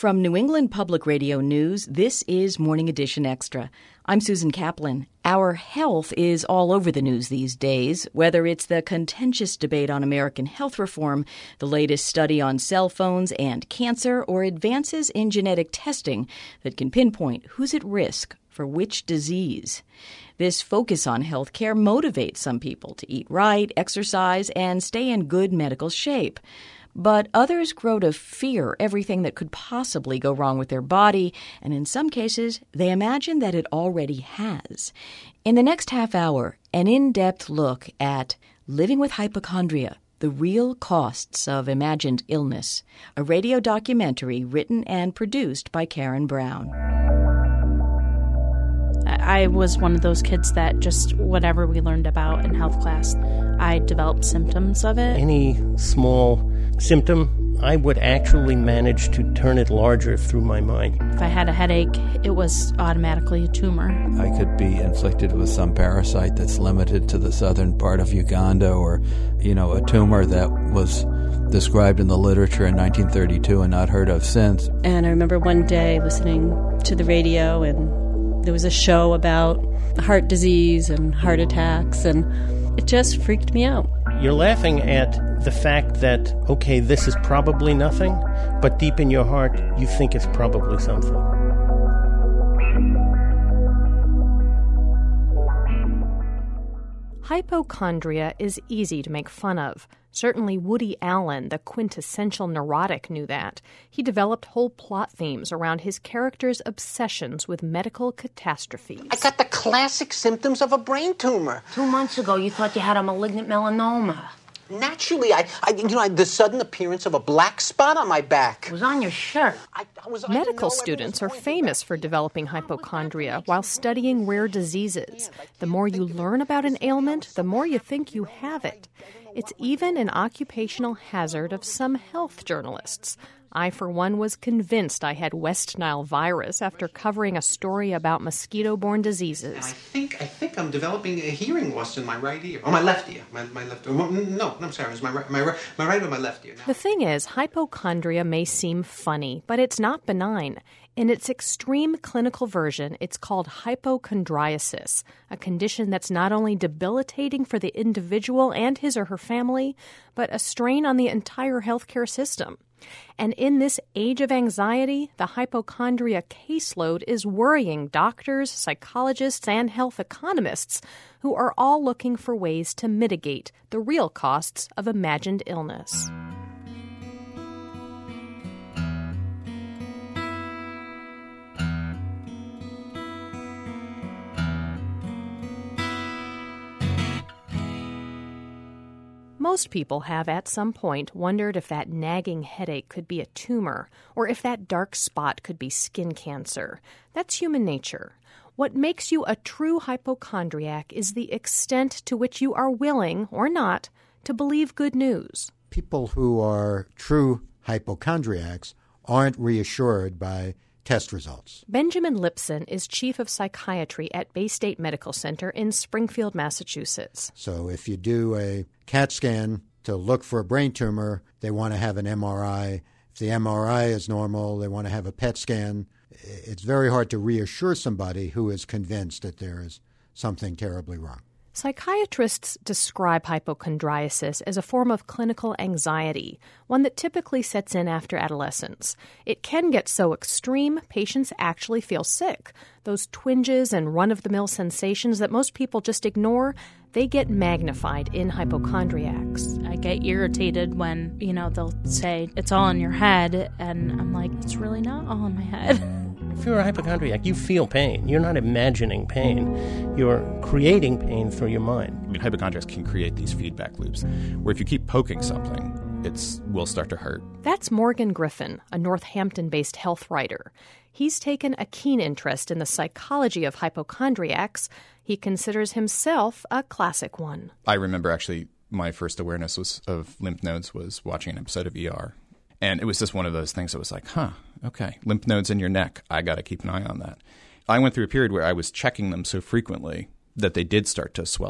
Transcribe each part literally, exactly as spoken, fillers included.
From New England Public Radio News, this is Morning Edition Extra. I'm Susan Kaplan. Our health is all over the news these days, whether it's the contentious debate on American health reform, the latest study on cell phones and cancer, or advances in genetic testing that can pinpoint who's at risk for which disease. This focus on health care motivates some people to eat right, exercise, and stay in good medical shape. But others grow to fear everything that could possibly go wrong with their body, and in some cases, they imagine that it already has. In the next half hour, an in-depth look at living with hypochondria, the real costs of imagined illness, a radio documentary written and produced by Karen Brown. I was one of those kids that just whatever we learned about in health class, I developed symptoms of it. Any small symptom, I would actually manage to turn it larger through my mind. If I had a headache, it was automatically a tumor. I could be inflicted with some parasite that's limited to the southern part of Uganda, or, you know, a tumor that was described in the literature in nineteen thirty-two and not heard of since. And I remember one day listening to the radio, and there was a show about heart disease and heart attacks, and it just freaked me out. You're laughing at the fact that, okay, this is probably nothing, but deep in your heart, you think it's probably something. Hypochondria is easy to make fun of. Certainly Woody Allen, the quintessential neurotic, knew that. He developed whole plot themes around his character's obsessions with medical catastrophes. I got the classic symptoms of a brain tumor. Two months ago, you thought you had a malignant melanoma. Naturally, I, I you know, I, the sudden appearance of a black spot on my back. It was on your shirt. I, I was, Medical students are famous for developing hypochondria while studying rare diseases. The more you learn about an ailment, the more you think you have it. It's even an occupational hazard of some health journalists. I, for one, was convinced I had West Nile virus after covering a story about mosquito-borne diseases. I think I think I'm developing a hearing loss in my right ear. Or my left ear. My, my left ear. No, no, I'm sorry. It's my right, my, right, my right or my left ear. Now. The thing is, hypochondria may seem funny, but it's not benign. In its extreme clinical version, it's called hypochondriasis, a condition that's not only debilitating for the individual and his or her family, but a strain on the entire healthcare system. And in this age of anxiety, the hypochondria caseload is worrying doctors, psychologists, and health economists who are all looking for ways to mitigate the real costs of imagined illness. Most people have at some point wondered if that nagging headache could be a tumor or if that dark spot could be skin cancer. That's human nature. What makes you a true hypochondriac is the extent to which you are willing, or not, to believe good news. People who are true hypochondriacs aren't reassured by test results. Benjamin Lipson is chief of psychiatry at Bay State Medical Center in Springfield, Massachusetts. So if you do a CAT scan to look for a brain tumor, they want to have an M R I. If the M R I is normal, they want to have a P E T scan. It's very hard to reassure somebody who is convinced that there is something terribly wrong. Psychiatrists describe hypochondriasis as a form of clinical anxiety, one that typically sets in after adolescence. It can get so extreme, patients actually feel sick. Those twinges and run-of-the-mill sensations that most people just ignore, they get magnified in hypochondriacs. I get irritated when, you know, they'll say, it's all in your head, and I'm like, it's really not all in my head. If you're a hypochondriac, you feel pain. You're not imagining pain. You're creating pain through your mind. I mean, hypochondriacs can create these feedback loops where if you keep poking something, it will start to hurt. That's Morgan Griffin, a Northampton-based health writer. He's taken a keen interest in the psychology of hypochondriacs. He considers himself a classic one. I remember actually my first awareness was of lymph nodes was watching an episode of E R. And it was just one of those things that was like, huh, okay, lymph nodes in your neck. I got to keep an eye on that. I went through a period where I was checking them so frequently that they did start to swell up.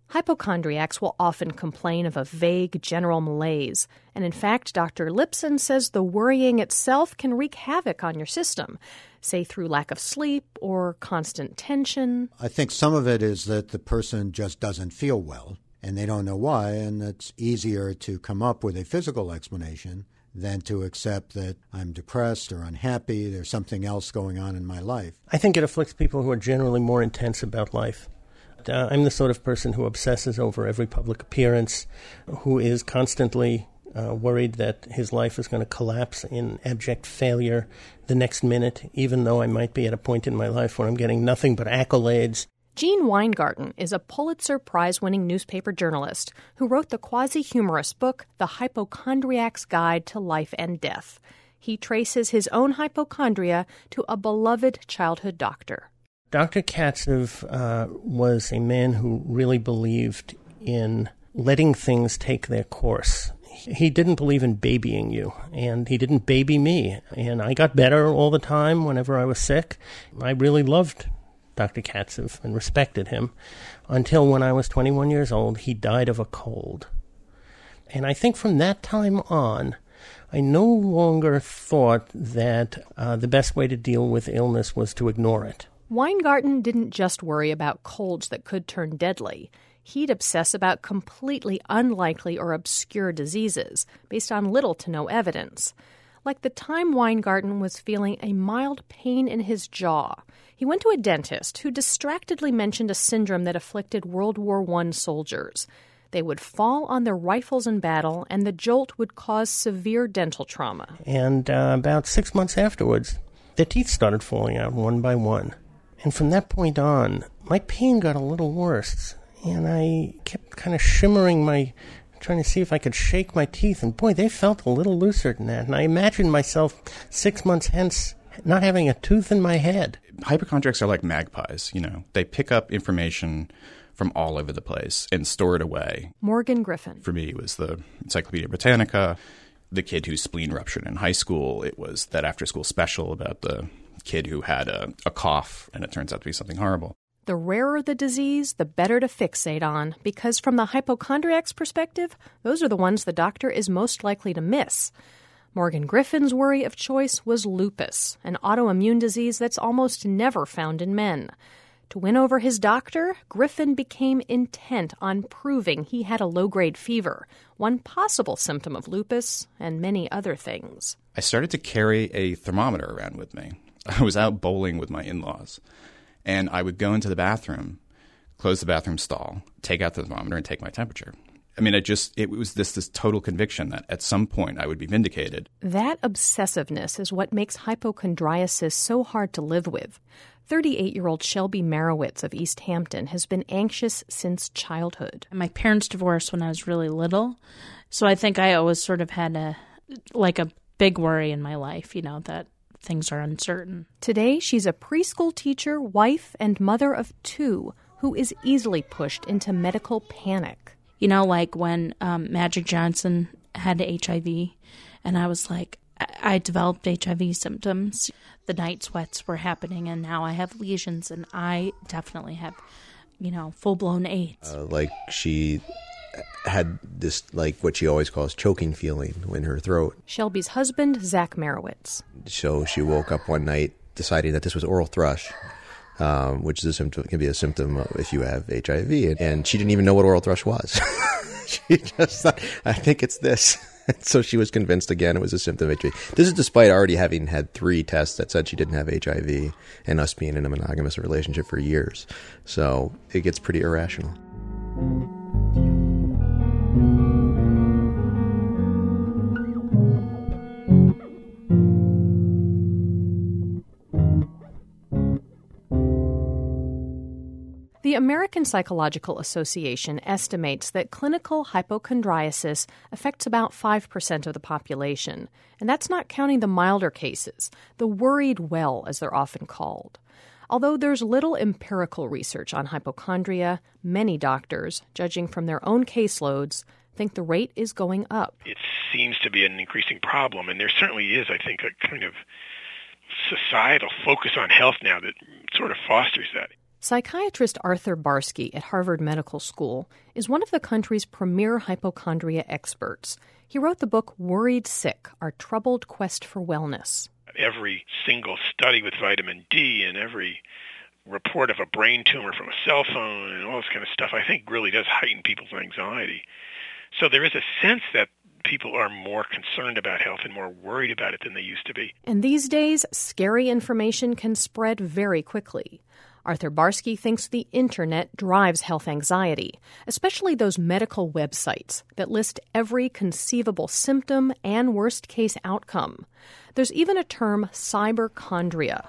Hypochondriacs will often complain of a vague general malaise, and in fact, Doctor Lipson says the worrying itself can wreak havoc on your system, say through lack of sleep or constant tension. I think some of it is that the person just doesn't feel well, and they don't know why, and it's easier to come up with a physical explanation than to accept that I'm depressed or unhappy, there's something else going on in my life. I think it afflicts people who are generally more intense about life. Uh, I'm the sort of person who obsesses over every public appearance, who is constantly uh, worried that his life is going to collapse in abject failure the next minute, even though I might be at a point in my life where I'm getting nothing but accolades. Gene Weingarten is a Pulitzer Prize-winning newspaper journalist who wrote the quasi-humorous book The Hypochondriac's Guide to Life and Death. He traces his own hypochondria to a beloved childhood doctor. Doctor Katzev uh, was a man who really believed in letting things take their course. He didn't believe in babying you, and he didn't baby me. And I got better all the time whenever I was sick. I really loved Doctor Katzev and respected him until when I was twenty-one years old, he died of a cold. And I think from that time on, I no longer thought that uh, the best way to deal with illness was to ignore it. Weingarten didn't just worry about colds that could turn deadly. He'd obsess about completely unlikely or obscure diseases based on little to no evidence. Like the time Weingarten was feeling a mild pain in his jaw. He went to a dentist who distractedly mentioned a syndrome that afflicted World War One soldiers. They would fall on their rifles in battle, and the jolt would cause severe dental trauma. And uh, about six months afterwards, their teeth started falling out one by one. And from that point on, my pain got a little worse, and I kept kind of shimmering my, trying to see if I could shake my teeth, and boy, they felt a little looser than that. And I imagined myself six months hence not having a tooth in my head. Hypochondriacs are like magpies, you know. They pick up information from all over the place and store it away. Morgan Griffin. For me, it was the Encyclopedia Britannica, the kid whose spleen ruptured in high school. It was that after-school special about the kid who had a, a cough, and it turns out to be something horrible. The rarer the disease, the better to fixate on, because from the hypochondriac's perspective, those are the ones the doctor is most likely to miss. Morgan Griffin's worry of choice was lupus, an autoimmune disease that's almost never found in men. To win over his doctor, Griffin became intent on proving he had a low-grade fever, one possible symptom of lupus, and many other things. I started to carry a thermometer around with me. I was out bowling with my in-laws, and I would go into the bathroom, close the bathroom stall, take out the thermometer, and take my temperature. I mean, I just, it was this, this total conviction that at some point I would be vindicated. That obsessiveness is what makes hypochondriasis so hard to live with. thirty-eight-year-old Shelby Marowitz of East Hampton has been anxious since childhood. My parents divorced when I was really little, so I think I always sort of had a, like a big worry in my life, you know, that things are uncertain. Today, she's a preschool teacher, wife, and mother of two who is easily pushed into medical panic. You know, like when um, Magic Johnson had H I V, and I was like, I-, I developed H I V symptoms. The night sweats were happening, and now I have lesions, and I definitely have, you know, full-blown AIDS. Uh, like she had this, like what she always calls choking feeling in her throat. Shelby's husband, Zach Marowitz. So she woke up one night deciding that this was oral thrush, um, which is a symptom, can be a symptom of if you have H I V. And she didn't even know what oral thrush was. She just thought, I think it's this. So she was convinced again it was a symptom of H I V. This is despite already having had three tests that said she didn't have H I V and us being in a monogamous relationship for years. So it gets pretty irrational. The American Psychological Association estimates that clinical hypochondriasis affects about five percent of the population, and that's not counting the milder cases, the worried well, as they're often called. Although there's little empirical research on hypochondria, many doctors, judging from their own caseloads, think the rate is going up. It seems to be an increasing problem, and there certainly is, I think, a kind of societal focus on health now that sort of fosters that. Psychiatrist Arthur Barsky at Harvard Medical School is one of the country's premier hypochondria experts. He wrote the book Worried Sick, Our Troubled Quest for Wellness. Every single study with vitamin D and every report of a brain tumor from a cell phone and all this kind of stuff, I think really does heighten people's anxiety. So there is a sense that people are more concerned about health and more worried about it than they used to be. And these days, scary information can spread very quickly. Arthur Barsky thinks the internet drives health anxiety, especially those medical websites that list every conceivable symptom and worst-case outcome. There's even a term cyberchondria,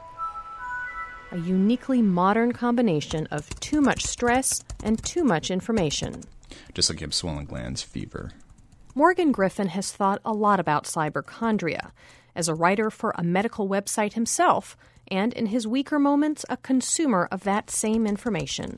a uniquely modern combination of too much stress and too much information. Just like you have swollen glands, fever. Morgan Griffin has thought a lot about cyberchondria. As a writer for a medical website himself, and in his weaker moments, a consumer of that same information.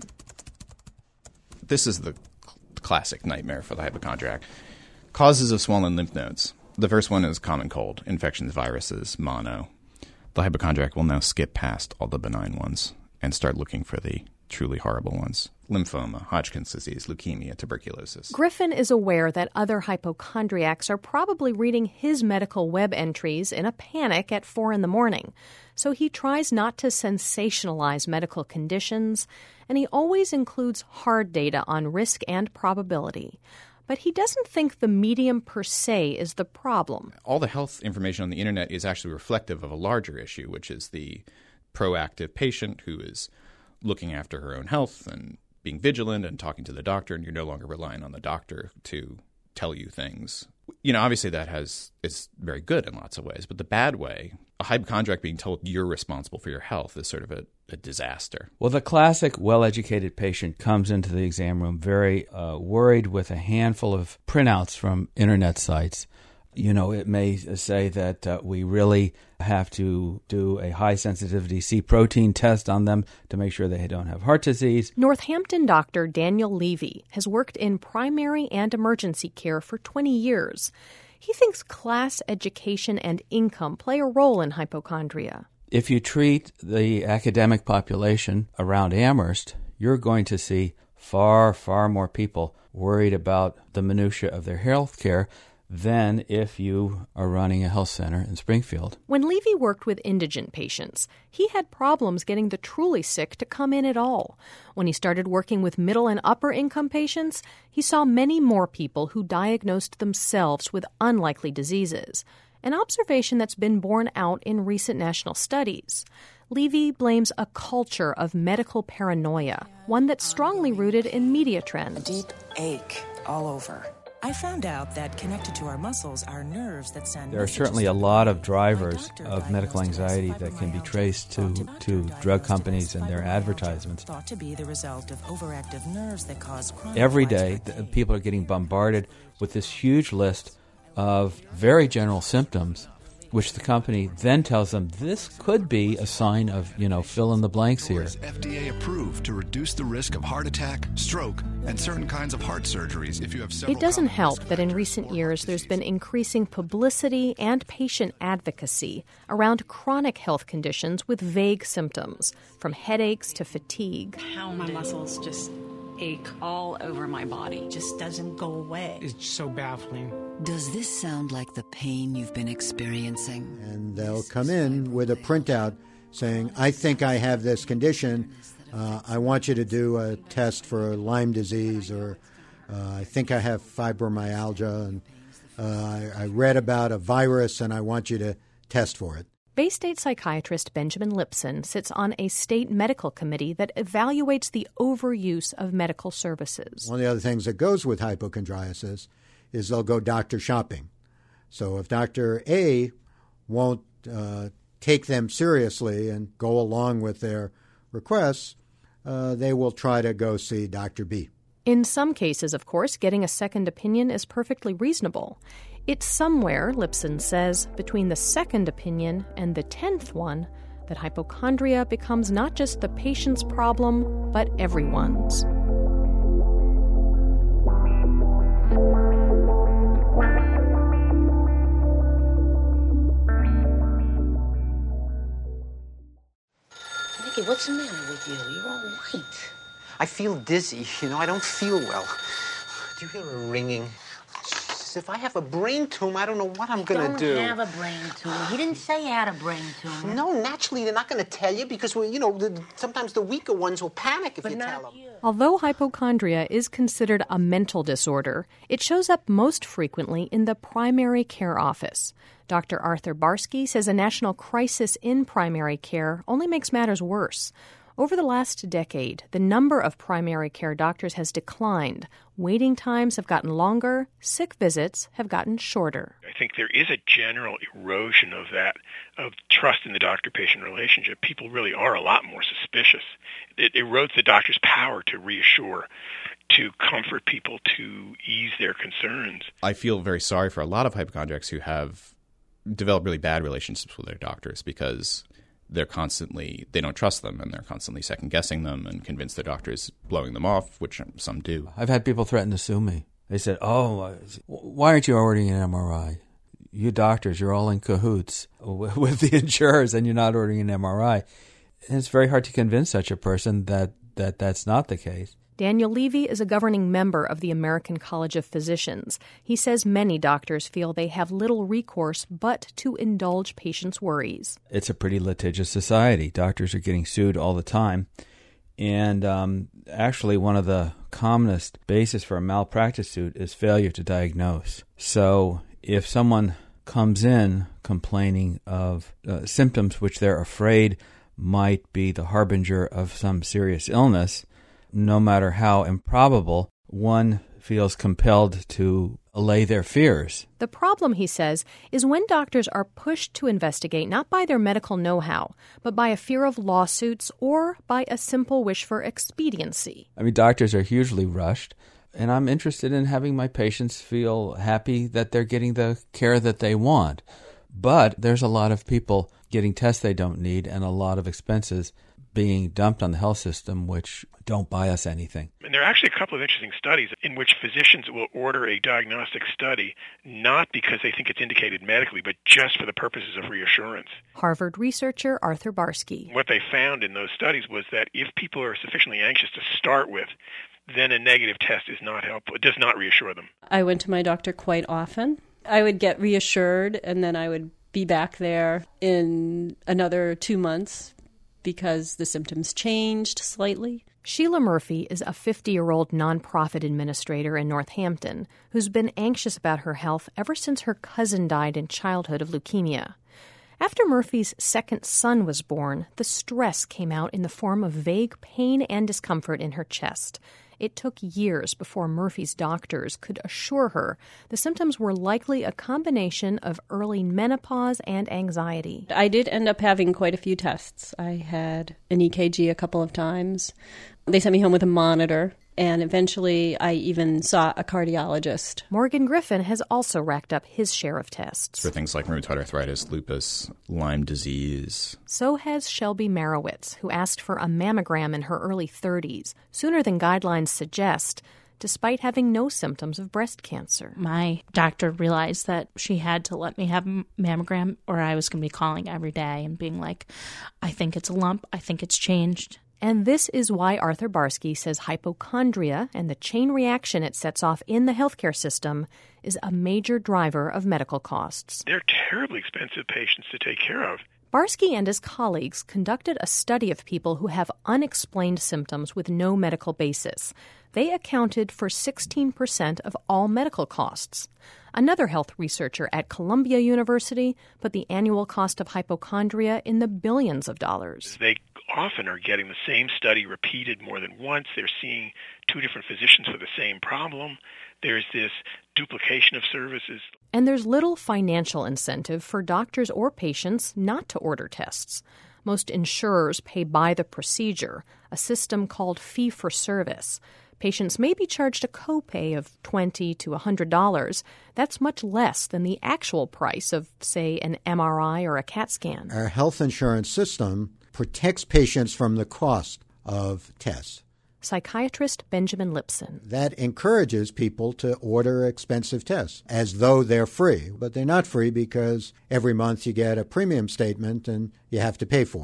This is the classic nightmare for the hypochondriac. Causes of swollen lymph nodes. The first one is common cold, infections, viruses, mono. The hypochondriac will now skip past all the benign ones and start looking for the truly horrible ones. Lymphoma, Hodgkin's disease, leukemia, tuberculosis. Griffin is aware that other hypochondriacs are probably reading his medical web entries in a panic at four in the morning. So he tries not to sensationalize medical conditions, and he always includes hard data on risk and probability. But he doesn't think the medium per se is the problem. All the health information on the internet is actually reflective of a larger issue, which is the proactive patient who is looking after her own health and being vigilant and talking to the doctor, and you're no longer relying on the doctor to tell you things. You know, obviously that has is very good in lots of ways, but the bad way, a hypochondriac being told you're responsible for your health is sort of a, a disaster. Well, the classic well-educated patient comes into the exam room very uh, worried with a handful of printouts from internet sites. You know, it may say that uh, we really have to do a high-sensitivity C protein test on them to make sure they don't have heart disease. Northampton doctor Daniel Levy has worked in primary and emergency care for twenty years. He thinks class, education, and income play a role in hypochondria. If you treat the academic population around Amherst, you're going to see far, far more people worried about the minutia of their health care than if you are running a health center in Springfield. When Levy worked with indigent patients, he had problems getting the truly sick to come in at all. When he started working with middle and upper income patients, he saw many more people who diagnosed themselves with unlikely diseases, an observation that's been borne out in recent national studies. Levy blames a culture of medical paranoia, one that's strongly rooted in media trends. A deep ache all over. I found out that connected to our muscles are nerves that send. There are certainly a lot of drivers of medical anxiety that can be traced to, to drug companies and their advertisements. Thought to be the result of overactive nerves that cause chronic. Every day, the, people are getting bombarded with this huge list of very general symptoms, which the company then tells them this could be a sign of, you know, fill in the blanks here. F D A approved to reduce the risk of heart attack, stroke, and certain kinds of heart surgeries if you have several. It doesn't help that in recent years there's been increasing publicity and patient advocacy around chronic health conditions with vague symptoms, from headaches to fatigue. How my muscles just ache all over my body. Just doesn't go away. It's so baffling. Does this sound like the pain you've been experiencing? And they'll come in with a printout saying, I think I have this condition. Uh, I want you to do a test for Lyme disease, or uh, I think I have fibromyalgia, and uh, I, I read about a virus and I want you to test for it. Bay State psychiatrist Benjamin Lipson sits on a state medical committee that evaluates the overuse of medical services. One of the other things that goes with hypochondriasis is they'll go doctor shopping. So if Doctor A won't uh, take them seriously and go along with their requests, uh, they will try to go see Doctor B. In some cases, of course, getting a second opinion is perfectly reasonable. It's somewhere, Lipson says, between the second opinion and the tenth one that hypochondria becomes not just the patient's problem, but everyone's. Mickey, what's the matter with you? You're all white. I feel dizzy. You know, I don't feel well. Do you hear a ringing? Jeez, if I have a brain tumor, I don't know what I'm going to do. Don't have a brain tumor. He didn't say you had a brain tumor. No, naturally, they're not going to tell you because, well, you know, the, sometimes the weaker ones will panic if but you tell them. You. Although hypochondria is considered a mental disorder, it shows up most frequently in the primary care office. Doctor Arthur Barsky says a national crisis in primary care only makes matters worse. Over the last decade, the number of primary care doctors has declined. Waiting times have gotten longer. Sick visits have gotten shorter. I think there is a general erosion of that, of trust in the doctor-patient relationship. People really are a lot more suspicious. It erodes the doctor's power to reassure, to comfort people, to ease their concerns. I feel very sorry for a lot of hypochondriacs who have developed really bad relationships with their doctors because they're constantly, they don't trust them, and they're constantly second-guessing them and convinced their doctor is blowing them off, which some do. I've had people threaten to sue me. They said, oh, why aren't you ordering an M R I? You doctors, you're all in cahoots with the insurers, and you're not ordering an M R I. And it's very hard to convince such a person that, that that's not the case. Daniel Levy is a governing member of the American College of Physicians. He says many doctors feel they have little recourse but to indulge patients' worries. It's a pretty litigious society. Doctors are getting sued all the time. And um, actually, one of the commonest bases for a malpractice suit is failure to diagnose. So if someone comes in complaining of uh, symptoms which they're afraid might be the harbinger of some serious illness, no matter how improbable, one feels compelled to allay their fears. The problem, he says, is when doctors are pushed to investigate not by their medical know-how, but by a fear of lawsuits or by a simple wish for expediency. I mean, doctors are hugely rushed, and I'm interested in having my patients feel happy that they're getting the care that they want. But there's a lot of people getting tests they don't need and a lot of expenses being dumped on the health system, which don't buy us anything. And there are actually a couple of interesting studies in which physicians will order a diagnostic study not because they think it's indicated medically, but just for the purposes of reassurance. Harvard researcher Arthur Barsky. What they found in those studies was that if people are sufficiently anxious to start with, then a negative test is not helpful. It does not reassure them. I went to my doctor quite often. I would get reassured, and then I would be back there in another two months because the symptoms changed slightly. Sheila Murphy is a fifty-year-old nonprofit administrator in Northampton who's been anxious about her health ever since her cousin died in childhood of leukemia. After Murphy's second son was born, the stress came out in the form of vague pain and discomfort in her chest. It took years before Murphy's doctors could assure her the symptoms were likely a combination of early menopause and anxiety. I did end up having quite a few tests. I had an E K G a couple of times. They sent me home with a monitor, and eventually I even saw a cardiologist. Morgan Griffin has also racked up his share of tests. For things like rheumatoid arthritis, lupus, Lyme disease. So has Shelby Marowitz, who asked for a mammogram in her early thirties, sooner than guidelines suggest, despite having no symptoms of breast cancer. My doctor realized that she had to let me have a mammogram or I was going to be calling every day and being like, I think it's a lump, I think it's changed. And this is why Arthur Barsky says hypochondria and the chain reaction it sets off in the healthcare system is a major driver of medical costs. They're terribly expensive patients to take care of. Barsky and his colleagues conducted a study of people who have unexplained symptoms with no medical basis. They accounted for sixteen percent of all medical costs. Another health researcher at Columbia University put the annual cost of hypochondria in the billions of dollars. They often are getting the same study repeated more than once. They're seeing two different physicians for the same problem. There's this duplication of services. And there's little financial incentive for doctors or patients not to order tests. Most insurers pay by the procedure, a system called fee-for-service. Patients may be charged a copay of twenty to one hundred dollars. That's much less than the actual price of, say, an M R I or a CAT scan. Our health insurance system protects patients from the cost of tests. Psychiatrist Benjamin Lipson. That encourages people to order expensive tests as though they're free. But they're not free because every month you get a premium statement and you have to pay for it.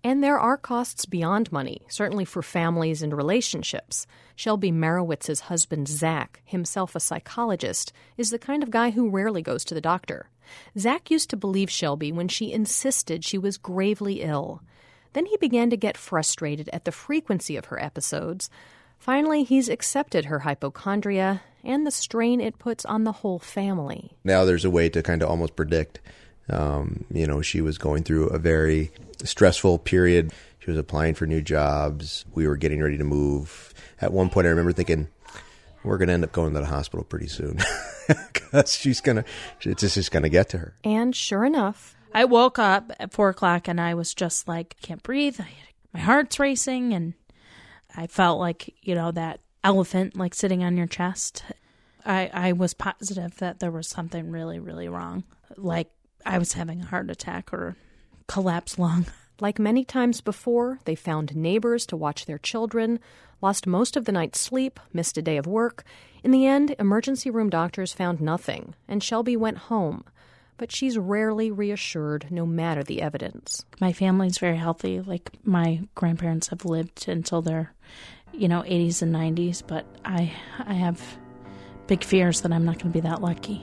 And there are costs beyond money, certainly for families and relationships. Shelby Marowitz's husband, Zach, himself a psychologist, is the kind of guy who rarely goes to the doctor. Zach used to believe Shelby when she insisted she was gravely ill. Then he began to get frustrated at the frequency of her episodes. Finally, he's accepted her hypochondria and the strain it puts on the whole family. Now there's a way to kind of almost predict. Um, you know, she was going through a very stressful period. She was applying for new jobs. We were getting ready to move. At one point, I remember thinking, we're going to end up going to the hospital pretty soon because she's going to, it's just going to get to her. And sure enough, I woke up at four o'clock and I was just like, I can't breathe. I, my heart's racing and I felt like, you know, that elephant like sitting on your chest. I, I was positive that there was something really, really wrong. Like I was having a heart attack or collapsed lung. Like many times before, they found neighbors to watch their children, lost most of the night's sleep, missed a day of work. In the end, emergency room doctors found nothing, and Shelby went home. But she's rarely reassured, no matter the evidence. My family's very healthy. Like, my grandparents have lived until their, you know, eighties and nineties, but I, I have big fears that I'm not going to be that lucky.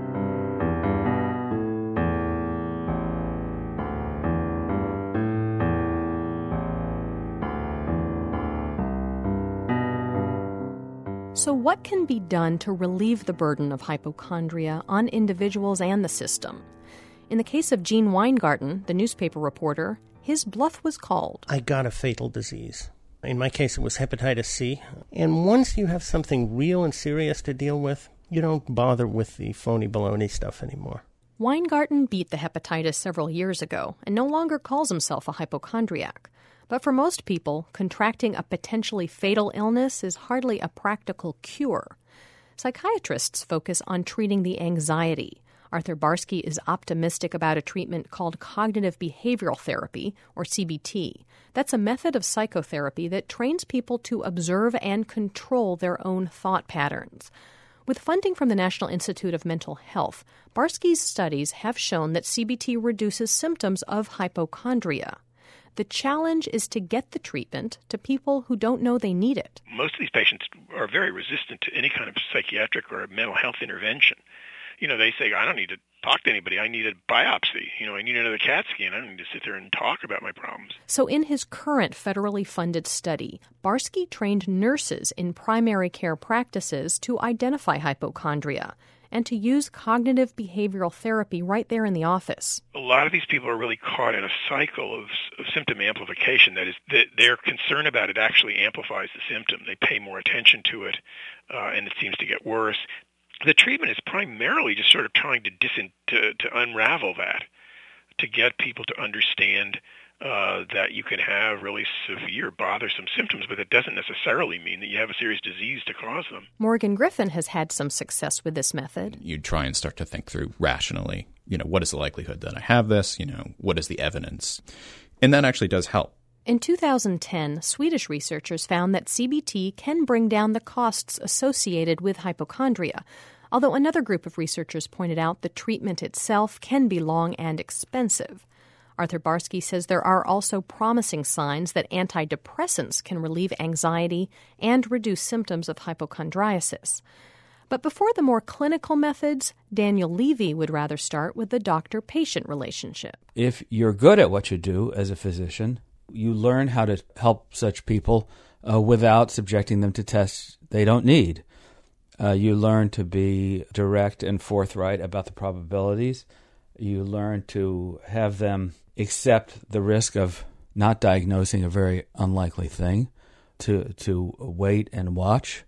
So what can be done to relieve the burden of hypochondria on individuals and the system? In the case of Gene Weingarten, the newspaper reporter, his bluff was called. I got a fatal disease. In my case, it was hepatitis C. And once you have something real and serious to deal with, you don't bother with the phony baloney stuff anymore. Weingarten beat the hepatitis several years ago and no longer calls himself a hypochondriac. But for most people, contracting a potentially fatal illness is hardly a practical cure. Psychiatrists focus on treating the anxiety. Arthur Barsky is optimistic about a treatment called cognitive behavioral therapy, or C B T. That's a method of psychotherapy that trains people to observe and control their own thought patterns. With funding from the National Institute of Mental Health, Barsky's studies have shown that C B T reduces symptoms of hypochondria. The challenge is to get the treatment to people who don't know they need it. Most of these patients are very resistant to any kind of psychiatric or mental health intervention. You know, they say, I don't need to talk to anybody. I need a biopsy. You know, I need another CAT scan. I don't need to sit there and talk about my problems. So in his current federally funded study, Barsky trained nurses in primary care practices to identify hypochondria and to use cognitive behavioral therapy right there in the office. A lot of these people are really caught in a cycle of, of symptom amplification. That is, that their concern about it actually amplifies the symptom. They pay more attention to it, uh, and it seems to get worse. The treatment is primarily just sort of trying to, dis- to, to unravel that, to get people to understand Uh, that you can have really severe, bothersome symptoms, but it doesn't necessarily mean that you have a serious disease to cause them. Morgan Griffin has had some success with this method. You try and start to think through rationally, you know, what is the likelihood that I have this? You know, what is the evidence? And that actually does help. In two thousand ten, Swedish researchers found that C B T can bring down the costs associated with hypochondria, although another group of researchers pointed out the treatment itself can be long and expensive. Arthur Barsky says there are also promising signs that antidepressants can relieve anxiety and reduce symptoms of hypochondriasis. But before the more clinical methods, Daniel Levy would rather start with the doctor-patient relationship. If you're good at what you do as a physician, you learn how to help such people uh, without subjecting them to tests they don't need. Uh, you learn to be direct and forthright about the probabilities. You learn to have them accept the risk of not diagnosing a very unlikely thing, to to wait and watch.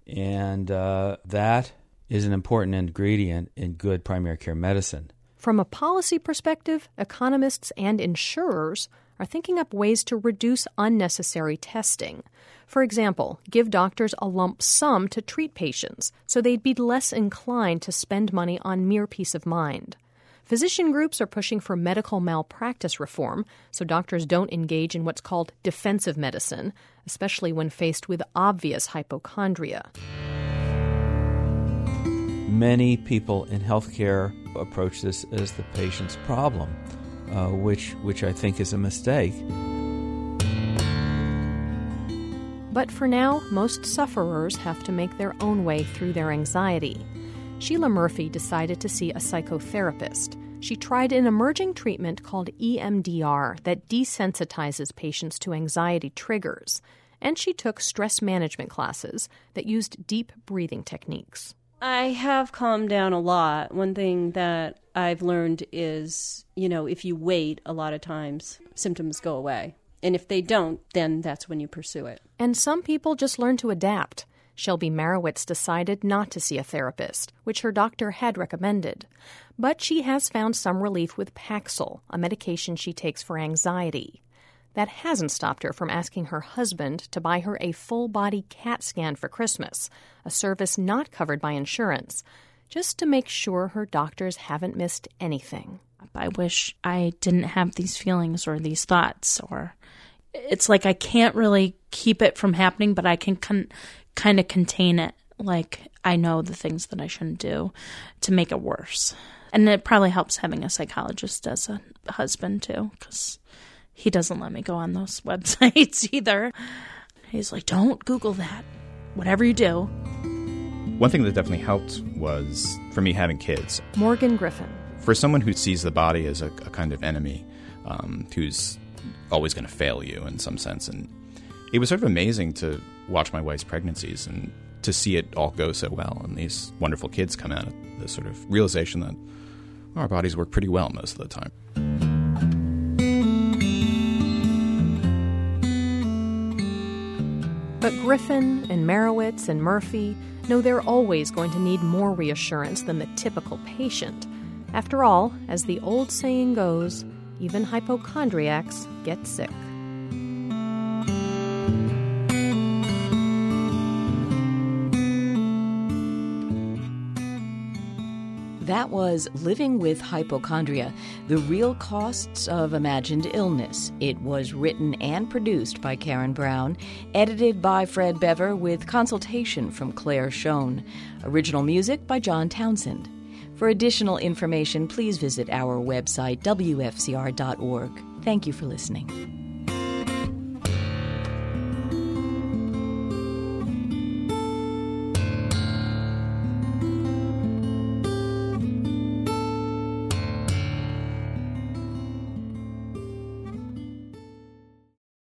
And uh, that is an important ingredient in good primary care medicine. From a policy perspective, economists and insurers are thinking up ways to reduce unnecessary testing. For example, give doctors a lump sum to treat patients so they'd be less inclined to spend money on mere peace of mind. Physician groups are pushing for medical malpractice reform so doctors don't engage in what's called defensive medicine, especially when faced with obvious hypochondria. Many people in healthcare approach this as the patient's problem, uh, which which I think is a mistake. But for now, most sufferers have to make their own way through their anxiety. Sheila Murphy decided to see a psychotherapist. She tried an emerging treatment called E M D R that desensitizes patients to anxiety triggers. And she took stress management classes that used deep breathing techniques. I have calmed down a lot. One thing that I've learned is, you know, if you wait, a lot of times symptoms go away. And if they don't, then that's when you pursue it. And some people just learn to adapt. Shelby Marowitz decided not to see a therapist, which her doctor had recommended. But she has found some relief with Paxil, a medication she takes for anxiety. That hasn't stopped her from asking her husband to buy her a full-body CAT scan for Christmas, a service not covered by insurance, just to make sure her doctors haven't missed anything. I wish I didn't have these feelings or these thoughts, or it's like I can't really keep it from happening, but I can con- kind of contain it. Like I know the things that I shouldn't do to make it worse. And it probably helps having a psychologist as a husband too, because he doesn't let me go on those websites either. He's like, don't Google that. Whatever you do. One thing that definitely helped was, for me, having kids. Morgan Griffin. For someone who sees the body as a, a kind of enemy, um, who's always going to fail you in some sense. And it was sort of amazing to watch my wife's pregnancies and to see it all go so well. And these wonderful kids come out of the sort of realization that our bodies work pretty well most of the time. But Griffin and Marowitz and Murphy know they're always going to need more reassurance than the typical patient. After all, as the old saying goes, even hypochondriacs get sick. That was Living with Hypochondria, The Real Costs of Imagined Illness. It was written and produced by Karen Brown, edited by Fred Bever with consultation from Claire Schoen. Original music by John Townsend. For additional information, please visit our website, W F C R dot org. Thank you for listening.